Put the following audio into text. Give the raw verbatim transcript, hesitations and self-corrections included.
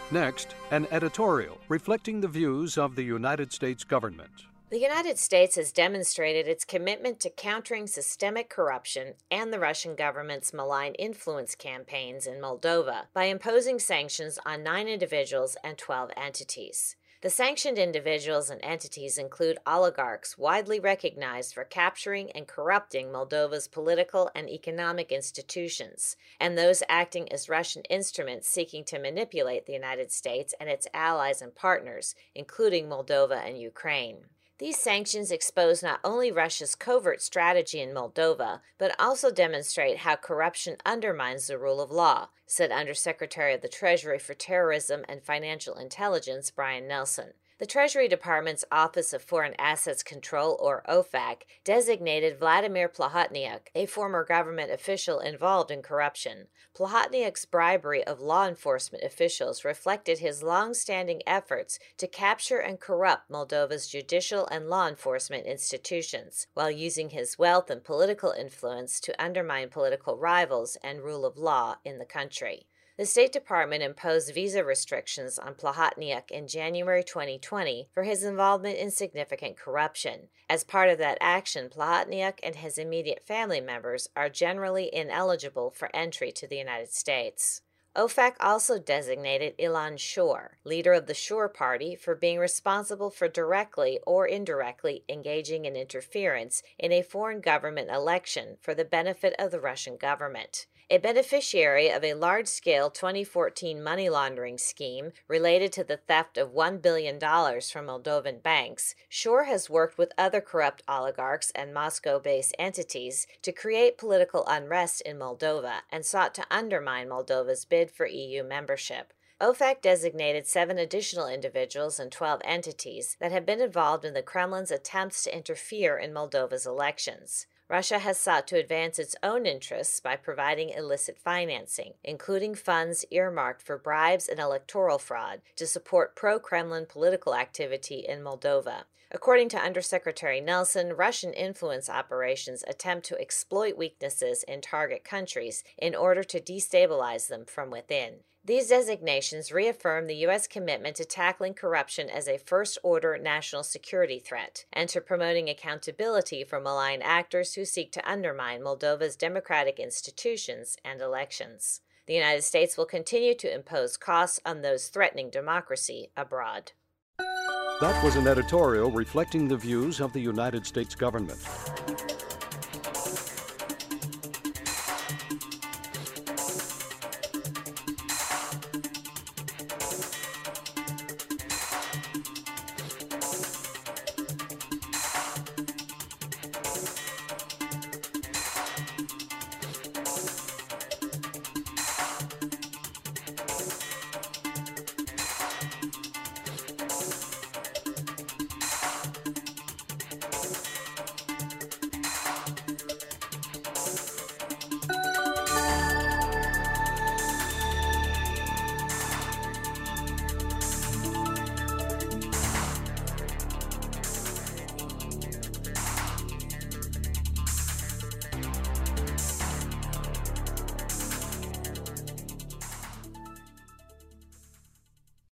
Next, an editorial reflecting the views of the United States government. The United States has demonstrated its commitment to countering systemic corruption and the Russian government's malign influence campaigns in Moldova by imposing sanctions on nine individuals and twelve entities. The sanctioned individuals and entities include oligarchs widely recognized for capturing and corrupting Moldova's political and economic institutions, and those acting as Russian instruments seeking to manipulate the United States and its allies and partners, including Moldova and Ukraine. These sanctions expose not only Russia's covert strategy in Moldova, but also demonstrate how corruption undermines the rule of law, said Undersecretary of the Treasury for Terrorism and Financial Intelligence Brian Nelson. The Treasury Department's Office of Foreign Assets Control, or O F A C, designated Vladimir Plahotniuk, a former government official involved in corruption. Plahotniuk's bribery of law enforcement officials reflected his long-standing efforts to capture and corrupt Moldova's judicial and law enforcement institutions, while using his wealth and political influence to undermine political rivals and rule of law in the country. The State Department imposed visa restrictions on Plahotniuk in January twenty twenty for his involvement in significant corruption. As part of that action, Plahotniuk and his immediate family members are generally ineligible for entry to the United States. O F A C also designated Ilan Shor, leader of the Shor Party, for being responsible for directly or indirectly engaging in interference in a foreign government election for the benefit of the Russian government. A beneficiary of a large-scale twenty fourteen money laundering scheme related to the theft of one billion dollars from Moldovan banks, Shor has worked with other corrupt oligarchs and Moscow-based entities to create political unrest in Moldova and sought to undermine Moldova's bid for E U membership. O F A C designated seven additional individuals and twelve entities that have been involved in the Kremlin's attempts to interfere in Moldova's elections. Russia has sought to advance its own interests by providing illicit financing, including funds earmarked for bribes and electoral fraud, to support pro-Kremlin political activity in Moldova. According to Undersecretary Nelson, Russian influence operations attempt to exploit weaknesses in target countries in order to destabilize them from within. These designations reaffirm the U S commitment to tackling corruption as a first-order national security threat and to promoting accountability for malign actors who seek to undermine Moldova's democratic institutions and elections. The United States will continue to impose costs on those threatening democracy abroad. That was an editorial reflecting the views of the United States government.